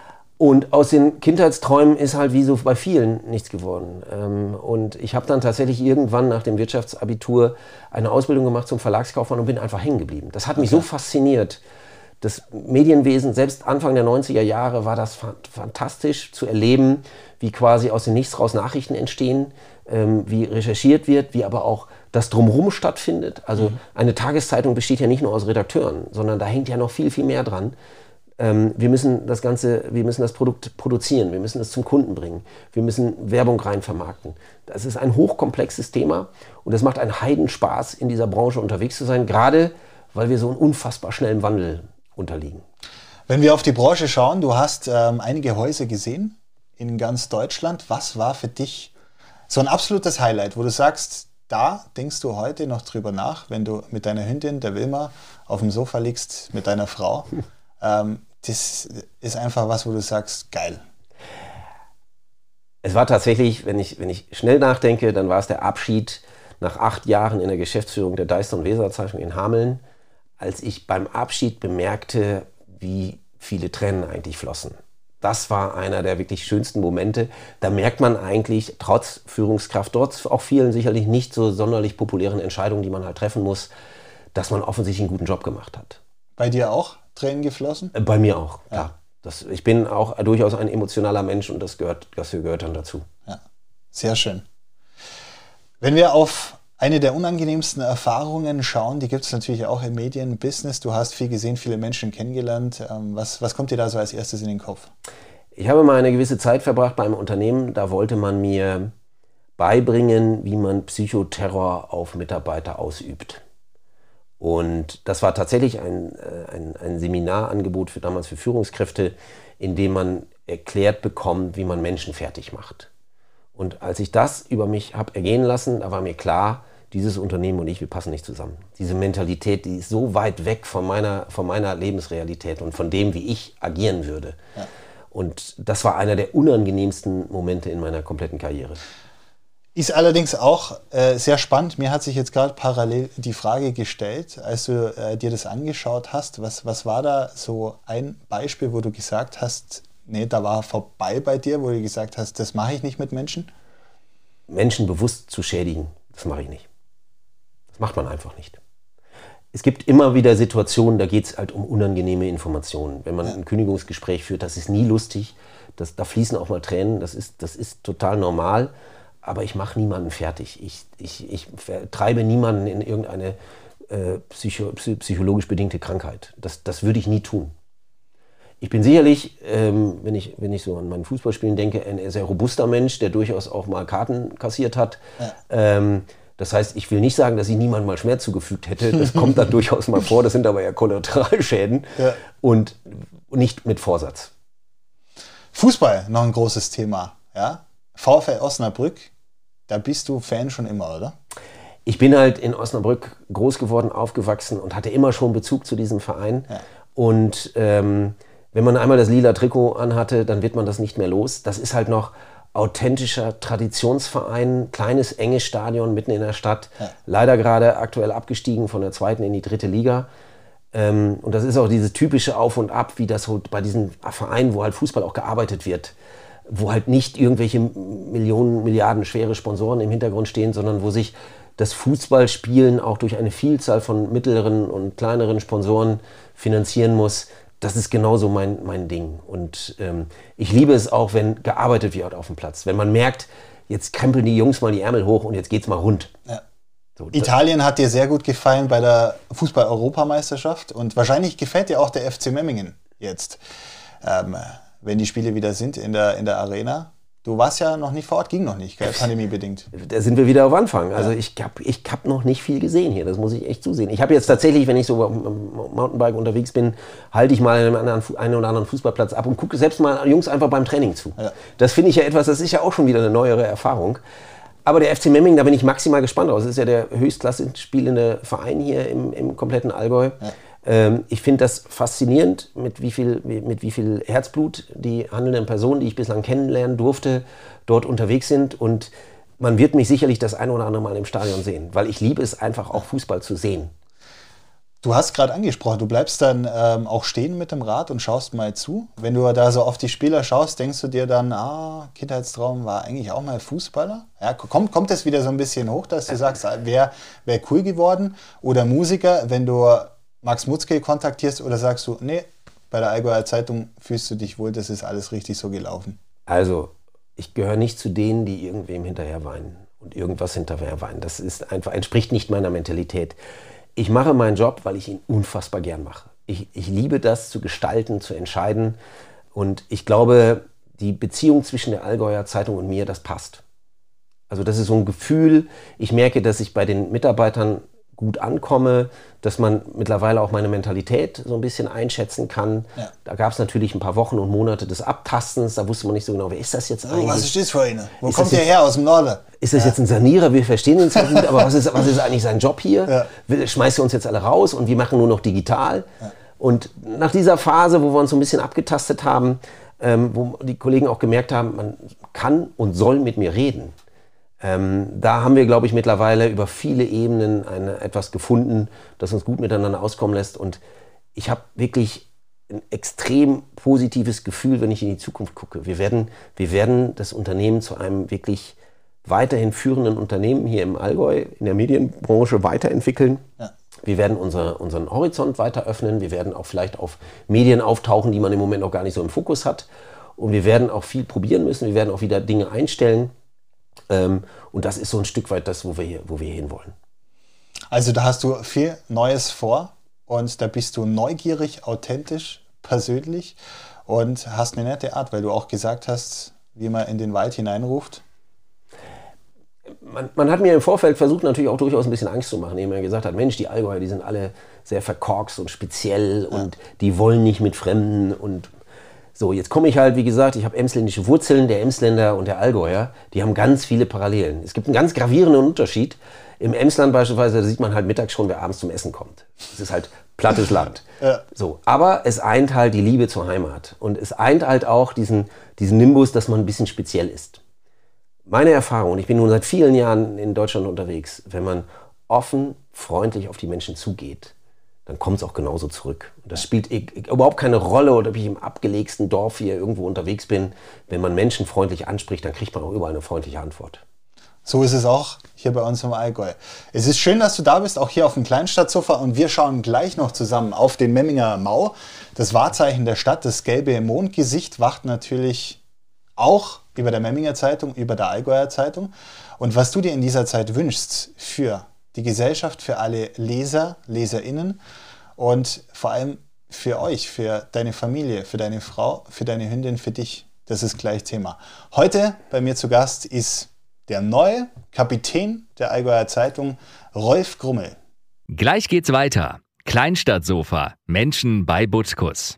Und aus den Kindheitsträumen ist halt wie so bei vielen nichts geworden. Ähm, und ich habe dann tatsächlich irgendwann nach dem Wirtschaftsabitur eine Ausbildung gemacht zum Verlagskaufmann und bin einfach hängen geblieben. Das hat mich okay. so fasziniert. Das Medienwesen, selbst Anfang der neunziger Jahre, war das fantastisch zu erleben, wie quasi aus dem Nichts raus Nachrichten entstehen, ähm, wie recherchiert wird, wie aber auch das Drumherum stattfindet. Also mhm. eine Tageszeitung besteht ja nicht nur aus Redakteuren, sondern da hängt ja noch viel, viel mehr dran. Ähm, wir müssen das Ganze, wir müssen das Produkt produzieren, wir müssen es zum Kunden bringen, wir müssen Werbung rein vermarkten. Das ist ein hochkomplexes Thema und es macht einen Heidenspaß, in dieser Branche unterwegs zu sein, gerade weil wir so einen unfassbar schnellen Wandel unterliegen. Wenn wir auf die Branche schauen, du hast ähm, einige Häuser gesehen in ganz Deutschland. Was war für dich so ein absolutes Highlight, wo du sagst, da denkst du heute noch drüber nach, wenn du mit deiner Hündin, der Wilma, auf dem Sofa liegst mit deiner Frau? ähm, das ist einfach was, wo du sagst, geil. Es war tatsächlich, wenn ich, wenn ich schnell nachdenke, dann war es der Abschied nach acht Jahren in der Geschäftsführung der Deister und Weser Zeitung in Hameln, als ich beim Abschied bemerkte, wie viele Tränen eigentlich flossen. Das war einer der wirklich schönsten Momente. Da merkt man eigentlich, trotz Führungskraft, trotz auch vielen sicherlich nicht so sonderlich populären Entscheidungen, die man halt treffen muss, dass man offensichtlich einen guten Job gemacht hat. Bei dir auch Tränen geflossen? Bei mir auch, ja. ja. Das, ich bin auch durchaus ein emotionaler Mensch und das gehört, das gehört dann dazu. Ja, sehr schön. Wenn wir auf eine der unangenehmsten Erfahrungen schauen, die gibt es natürlich auch im Medienbusiness. Du hast viel gesehen, viele Menschen kennengelernt. Was, was kommt dir da so als erstes in den Kopf? Ich habe mal eine gewisse Zeit verbracht bei einem Unternehmen, da wollte man mir beibringen, wie man Psychoterror auf Mitarbeiter ausübt. Und das war tatsächlich ein, ein, ein Seminarangebot für damals für Führungskräfte, in dem man erklärt bekommt, wie man Menschen fertig macht. Und als ich das über mich habe ergehen lassen, da war mir klar, dieses Unternehmen und ich, wir passen nicht zusammen. Diese Mentalität, die ist so weit weg von meiner, von meiner Lebensrealität und von dem, wie ich agieren würde. Ja. Und das war einer der unangenehmsten Momente in meiner kompletten Karriere. Ist allerdings auch äh, sehr spannend. Mir hat sich jetzt gerade parallel die Frage gestellt, als du äh, dir das angeschaut hast, was, was war da so ein Beispiel, wo du gesagt hast, nee, da war vorbei bei dir, wo du gesagt hast, das mache ich nicht mit Menschen? Menschen bewusst zu schädigen, das mache ich nicht. Das macht man einfach nicht. Es gibt immer wieder Situationen, da geht es halt um unangenehme Informationen. Wenn man ja. ein Kündigungsgespräch führt, das ist nie lustig, das, da fließen auch mal Tränen, das ist, das ist total normal. Aber ich mache niemanden fertig. Ich, ich, ich treibe niemanden in irgendeine äh, psycho, psychologisch bedingte Krankheit. Das, das würde ich nie tun. Ich bin sicherlich, ähm, wenn, ich, wenn ich so an meinen Fußballspielen denke, ein sehr robuster Mensch, der durchaus auch mal Karten kassiert hat. Ja. Ähm, das heißt, ich will nicht sagen, dass ich niemandem mal Schmerz zugefügt hätte. Das kommt dann durchaus mal vor. Das sind aber eher Kollateralschäden ja. und nicht mit Vorsatz. Fußball, noch ein großes Thema. Ja? VfL Osnabrück, da bist du Fan schon immer, oder? Ich bin halt in Osnabrück groß geworden, aufgewachsen und hatte immer schon Bezug zu diesem Verein. Ja. Und ähm, wenn man einmal das lila Trikot anhatte, dann wird man das nicht mehr los. Das ist halt noch authentischer Traditionsverein, kleines, enges Stadion mitten in der Stadt. Ja. Leider gerade aktuell abgestiegen von der zweiten in die dritte Liga. Ähm, und das ist auch dieses typische Auf und Ab, wie das halt bei diesen Vereinen, wo halt Fußball auch gearbeitet wird, wo halt nicht irgendwelche Millionen, Milliarden schwere Sponsoren im Hintergrund stehen, sondern wo sich das Fußballspielen auch durch eine Vielzahl von mittleren und kleineren Sponsoren finanzieren muss. Das ist genauso mein, mein Ding. Und ähm, ich liebe es auch, wenn gearbeitet wird auf dem Platz. Wenn man merkt, jetzt krempeln die Jungs mal die Ärmel hoch und jetzt geht's mal rund. Ja. So, Italien hat dir sehr gut gefallen bei der Fußball-Europameisterschaft und wahrscheinlich gefällt dir auch der F C Memmingen jetzt, ähm, wenn die Spiele wieder sind in der, in der Arena. Du warst ja noch nicht vor Ort, ging noch nicht, gell? Pandemiebedingt. Da sind wir wieder auf Anfang. Also ja. ich habe ich hab noch nicht viel gesehen hier, das muss ich echt zusehen. Ich habe jetzt tatsächlich, wenn ich so am Mountainbike unterwegs bin, halte ich mal einen, anderen, einen oder anderen Fußballplatz ab und gucke selbst mal Jungs einfach beim Training zu. Ja. Das finde ich ja etwas, das ist ja auch schon wieder eine neuere Erfahrung. Aber der F C Memmingen, da bin ich maximal gespannt drauf. Das ist ja der höchstklassig spielende Verein hier im, im kompletten Allgäu. Ja. Ich finde das faszinierend, mit wie viel, mit wie viel Herzblut die handelnden Personen, die ich bislang kennenlernen durfte, dort unterwegs sind. Und man wird mich sicherlich das eine oder andere Mal im Stadion sehen, weil ich liebe es einfach auch Fußball zu sehen. Du hast gerade angesprochen, du bleibst dann ähm, auch stehen mit dem Rad und schaust mal zu. Wenn du da so auf die Spieler schaust, denkst du dir dann, ah, Kindheitstraum war eigentlich auch mal Fußballer? Ja, kommt, kommt das wieder so ein bisschen hoch, dass du sagst, wäre wär cool geworden? Oder Musiker, wenn du Max Mutzke kontaktierst oder sagst du, nee, bei der Allgäuer Zeitung fühlst du dich wohl, das ist alles richtig so gelaufen? Also, ich gehöre nicht zu denen, die irgendwem hinterher weinen und irgendwas hinterher weinen. Das ist einfach, entspricht nicht meiner Mentalität. Ich mache meinen Job, weil ich ihn unfassbar gern mache. Ich, ich liebe das, zu gestalten, zu entscheiden. Und ich glaube, die Beziehung zwischen der Allgäuer Zeitung und mir, das passt. Also das ist so ein Gefühl, ich merke, dass ich bei den Mitarbeitern gut ankomme, dass man mittlerweile auch meine Mentalität so ein bisschen einschätzen kann. Ja. Da gab es natürlich ein paar Wochen und Monate des Abtastens, da wusste man nicht so genau, wer ist das jetzt eigentlich? Oh, was ist das für eine? Wo ist kommt der her? Aus dem Norden? Ist das ja. jetzt ein Sanierer? Wir verstehen uns ja gut, aber was ist, was ist eigentlich sein Job hier? Ja. Schmeißt er uns jetzt alle raus und wir machen nur noch digital? Ja. Und nach dieser Phase, wo wir uns so ein bisschen abgetastet haben, ähm, wo die Kollegen auch gemerkt haben, man kann und soll mit mir reden, Ähm, da haben wir, glaube ich, mittlerweile über viele Ebenen eine, etwas gefunden, das uns gut miteinander auskommen lässt. Und ich habe wirklich ein extrem positives Gefühl, wenn ich in die Zukunft gucke. Wir werden, wir werden das Unternehmen zu einem wirklich weiterhin führenden Unternehmen hier im Allgäu, in der Medienbranche weiterentwickeln. Ja. Wir werden unser, unseren Horizont weiter öffnen. Wir werden auch vielleicht auf Medien auftauchen, die man im Moment noch gar nicht so im Fokus hat. Und wir werden auch viel probieren müssen. Wir werden auch wieder Dinge einstellen. Ähm, und das ist so ein Stück weit das, wo wir hier, wo wir hinwollen. Also da hast du viel Neues vor und da bist du neugierig, authentisch, persönlich und hast eine nette Art, weil du auch gesagt hast, wie man in den Wald hineinruft. Man, man hat mir im Vorfeld versucht, natürlich auch durchaus ein bisschen Angst zu machen, indem man gesagt hat, Mensch, die Allgäuer, die sind alle sehr verkorkst und speziell ja. und die wollen nicht mit Fremden und so, jetzt komme ich halt, wie gesagt, ich habe emsländische Wurzeln, der Emsländer und der Allgäuer, die haben ganz viele Parallelen. Es gibt einen ganz gravierenden Unterschied. Im Emsland beispielsweise, da sieht man halt mittags schon, wer abends zum Essen kommt. Es ist halt plattes Land. Ja. So, aber es eint halt die Liebe zur Heimat. Und es eint halt auch diesen, diesen Nimbus, dass man ein bisschen speziell ist. Meine Erfahrung, und ich bin nun seit vielen Jahren in Deutschland unterwegs, wenn man offen, freundlich auf die Menschen zugeht, dann kommt es auch genauso zurück. Und das spielt überhaupt keine Rolle, oder ob ich im abgelegsten Dorf hier irgendwo unterwegs bin. Wenn man Menschen freundlich anspricht, dann kriegt man auch überall eine freundliche Antwort. So ist es auch hier bei uns im Allgäu. Es ist schön, dass du da bist, auch hier auf dem Kleinstadtsofa. Und wir schauen gleich noch zusammen auf den Memminger Mau. Das Wahrzeichen der Stadt, das gelbe Mondgesicht, wacht natürlich auch über der Memminger Zeitung, über der Allgäuer Zeitung. Und was du dir in dieser Zeit wünschst für die Gesellschaft, für alle Leser, LeserInnen und vor allem für euch, für deine Familie, für deine Frau, für deine Hündin, für dich. Das ist gleich Thema. Heute bei mir zu Gast ist der neue Kapitän der Allgäuer Zeitung, Rolf Grummel. Gleich geht's weiter. Kleinstadtsofa. Menschen bei Butkus.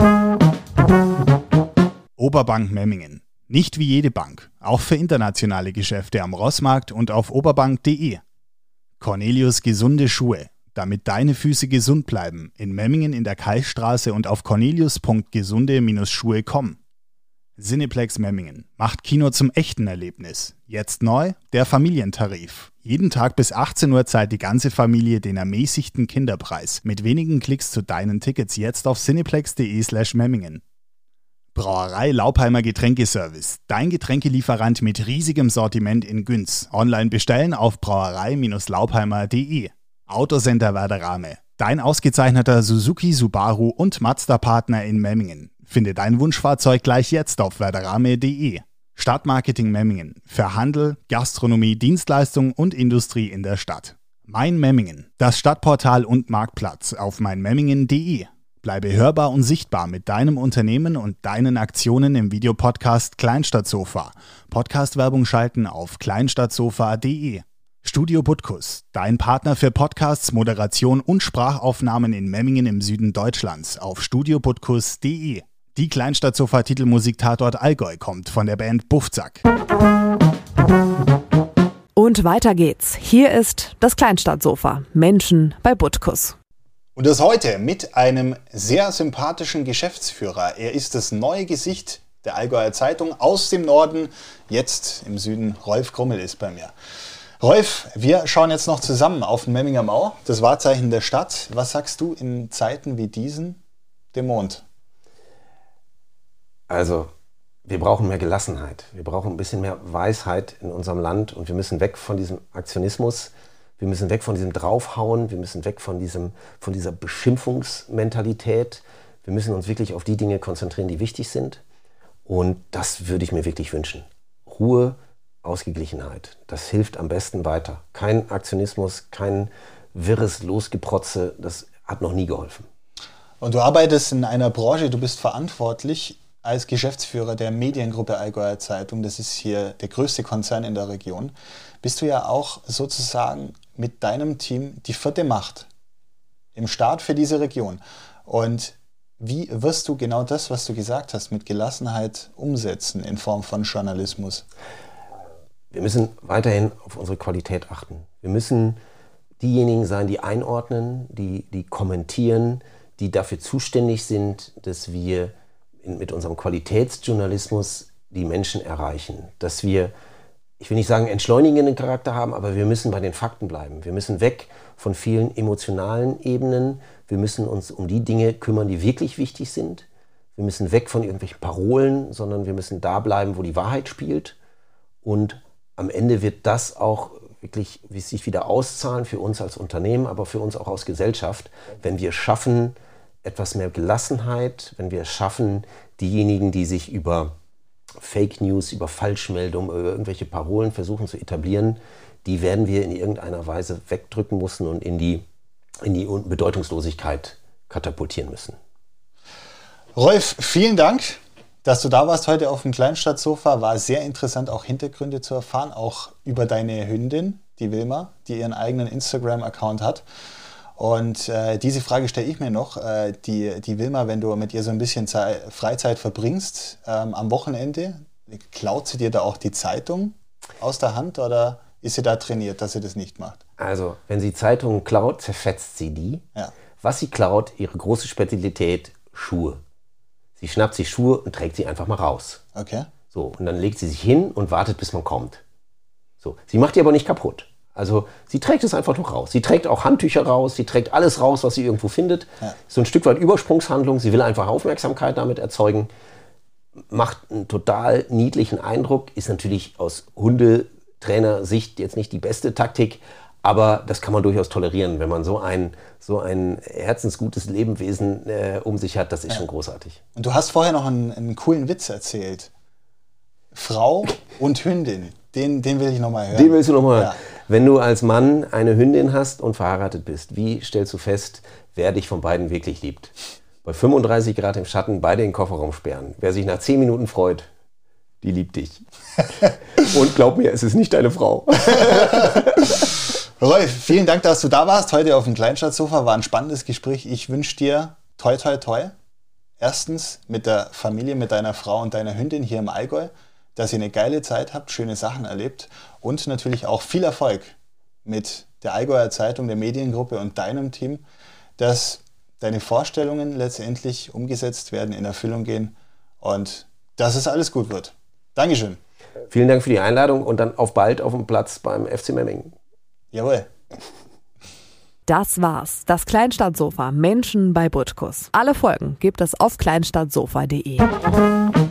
Oberbank Memmingen. Nicht wie jede Bank. Auch für internationale Geschäfte am Rossmarkt und auf oberbank punkt de. Cornelius gesunde Schuhe. Damit deine Füße gesund bleiben. In Memmingen in der Kalkstraße und auf cornelius punkt gesunde Schuhe punkt com. Cineplex Memmingen macht Kino zum echten Erlebnis. Jetzt neu der Familientarif. Jeden Tag bis achtzehn Uhr zahlt die ganze Familie den ermäßigten Kinderpreis. Mit wenigen Klicks zu deinen Tickets jetzt auf cineplex punkt de slash Memmingen. Brauerei Laupheimer Getränkeservice. Dein Getränkelieferant mit riesigem Sortiment in Günz. Online bestellen auf brauerei Laupheimer punkt de. Autocenter Werderame. Dein ausgezeichneter Suzuki, Subaru und Mazda-Partner in Memmingen. Finde dein Wunschfahrzeug gleich jetzt auf werderame punkt de. Stadtmarketing Memmingen. Für Handel, Gastronomie, Dienstleistung und Industrie in der Stadt. Mein Memmingen. Das Stadtportal und Marktplatz auf mein memmingen punkt de. Bleibe hörbar und sichtbar mit deinem Unternehmen und deinen Aktionen im Videopodcast Kleinstadtsofa. Podcast-Werbung schalten auf kleinstadtsofa punkt de. Studio Butkus, dein Partner für Podcasts, Moderation und Sprachaufnahmen in Memmingen im Süden Deutschlands auf studio butkus punkt de. Die Kleinstadtsofa-Titelmusik-Tatort Allgäu kommt von der Band Buffzack. Und weiter geht's. Hier ist das Kleinstadtsofa. Menschen bei Butkus. Und das heute mit einem sehr sympathischen Geschäftsführer. Er ist das neue Gesicht der Allgäuer Zeitung aus dem Norden. Jetzt im Süden. Rolf Grummel ist bei mir. Rolf, wir schauen jetzt noch zusammen auf den Memminger Mau, das Wahrzeichen der Stadt. Was sagst du in Zeiten wie diesen dem Mond? Also, wir brauchen mehr Gelassenheit. Wir brauchen ein bisschen mehr Weisheit in unserem Land und wir müssen weg von diesem Aktionismus. Wir müssen weg von diesem Draufhauen. Wir müssen weg von, diesem, von dieser Beschimpfungsmentalität. Wir müssen uns wirklich auf die Dinge konzentrieren, die wichtig sind. Und das würde ich mir wirklich wünschen. Ruhe, Ausgeglichenheit. Das hilft am besten weiter. Kein Aktionismus, kein wirres Losgeprotze. Das hat noch nie geholfen. Und du arbeitest in einer Branche, du bist verantwortlich als Geschäftsführer der Mediengruppe Allgäuer Zeitung. Das ist hier der größte Konzern in der Region. Bist du ja auch sozusagen mit deinem Team die vierte Macht im Staat für diese Region. Und wie wirst du genau das, was du gesagt hast, mit Gelassenheit umsetzen in Form von Journalismus? Wir müssen weiterhin auf unsere Qualität achten. Wir müssen diejenigen sein, die einordnen, die, die kommentieren, die dafür zuständig sind, dass wir in, mit unserem Qualitätsjournalismus die Menschen erreichen. Dass wir, ich will nicht sagen entschleunigenden Charakter haben, aber wir müssen bei den Fakten bleiben. Wir müssen weg von vielen emotionalen Ebenen. Wir müssen uns um die Dinge kümmern, die wirklich wichtig sind. Wir müssen weg von irgendwelchen Parolen, sondern wir müssen da bleiben, wo die Wahrheit spielt. Und am Ende wird das auch wirklich sich wieder auszahlen für uns als Unternehmen, aber für uns auch als Gesellschaft, wenn wir schaffen, etwas mehr Gelassenheit, wenn wir es schaffen, diejenigen, die sich über Fake News, über Falschmeldungen, über irgendwelche Parolen versuchen zu etablieren, die werden wir in irgendeiner Weise wegdrücken müssen und in die, in die Bedeutungslosigkeit katapultieren müssen. Rolf, vielen Dank, dass du da warst heute auf dem Kleinstadtsofa. War sehr interessant, auch Hintergründe zu erfahren, auch über deine Hündin, die Wilma, die ihren eigenen Instagram-Account hat. Und äh, diese Frage stelle ich mir noch. Äh, die, die Wilma, wenn du mit ihr so ein bisschen Zeit, Freizeit verbringst, ähm, am Wochenende, klaut sie dir da auch die Zeitung aus der Hand oder ist sie da trainiert, dass sie das nicht macht? Also, wenn sie Zeitungen klaut, zerfetzt sie die. Ja. Was sie klaut, ihre große Spezialität, Schuhe. Sie schnappt sich Schuhe und trägt sie einfach mal raus. Okay. So, und dann legt sie sich hin und wartet, bis man kommt. So, sie macht die aber nicht kaputt. Also sie trägt es einfach noch raus. Sie trägt auch Handtücher raus, sie trägt alles raus, was sie irgendwo findet. Ja. So ein Stück weit Übersprungshandlung. Sie will einfach Aufmerksamkeit damit erzeugen. Macht einen total niedlichen Eindruck. Ist natürlich aus Hundetrainer-Sicht jetzt nicht die beste Taktik. Aber das kann man durchaus tolerieren, wenn man so ein, so ein herzensgutes Lebewesen äh, um sich hat. Das ist ja schon großartig. Und du hast vorher noch einen, einen coolen Witz erzählt. Frau und Hündin, den, den will ich noch mal hören. Den willst du noch mal hören? Ja. Wenn du als Mann eine Hündin hast und verheiratet bist, wie stellst du fest, wer dich von beiden wirklich liebt? Bei fünfunddreißig Grad im Schatten beide in den Kofferraum sperren. Wer sich nach zehn Minuten freut, die liebt dich. Und glaub mir, es ist nicht deine Frau. Rolf, vielen Dank, dass du da warst. Heute auf dem Kleinstadtsofa war ein spannendes Gespräch. Ich wünsche dir toi toi toi. Erstens mit der Familie, mit deiner Frau und deiner Hündin hier im Allgäu, dass ihr eine geile Zeit habt, schöne Sachen erlebt und natürlich auch viel Erfolg mit der Allgäuer Zeitung, der Mediengruppe und deinem Team, dass deine Vorstellungen letztendlich umgesetzt werden, in Erfüllung gehen und dass es alles gut wird. Dankeschön. Vielen Dank für die Einladung und dann auf bald auf dem Platz beim F C Memmingen. Jawohl. Das war's. Das Kleinstadtsofa. Menschen bei Butkus. Alle Folgen gibt es auf kleinstadtsofa punkt de.